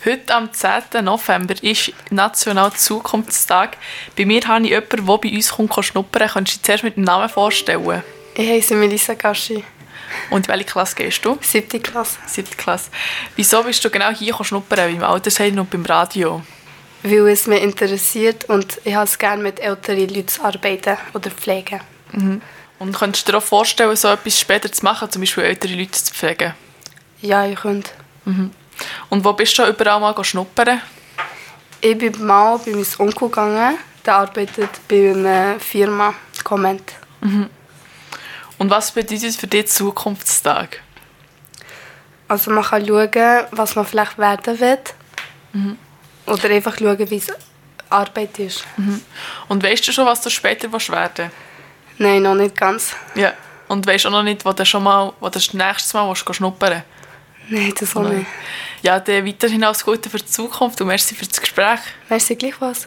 Heute am 10. November ist National Zukunftstag. Bei mir habe ich jemanden, der bei uns kommt schnuppern. Könntest du dich zuerst mit dem Namen vorstellen? Ich heiße Melissa Gaschi. Und in welche Klasse gehst du? 7. Klasse. 7. Klasse. Wieso bist du genau hier schnuppern, beim Altersheim und beim Radio? Weil es mich interessiert und ich habe es gerne mit älteren Leuten zu arbeiten oder pflegen. Mhm. Und könntest du dir auch vorstellen, so etwas später zu machen, zum Beispiel ältere Leute zu pflegen? Ja, ich könnte. Mhm. Und wo bist du schon überall mal schnuppern? Ich bin mal bei meinem Onkel gegangen. Der arbeitet bei einer Firma, Comment. Mhm. Und was bedeutet für dich Zukunftstag? Also man kann schauen, was man vielleicht werden will. Mhm. Oder einfach schauen, wie es Arbeit ist. Mhm. Und weißt du schon, was du später werden willst? Nein, noch nicht ganz. Ja. Und weißt du auch noch nicht, wo du das nächste Mal schnuppern willst? Nein, das auch nicht. Ja, dann weiterhin alles Gute für die Zukunft und merci für das Gespräch. Merci gleichfalls.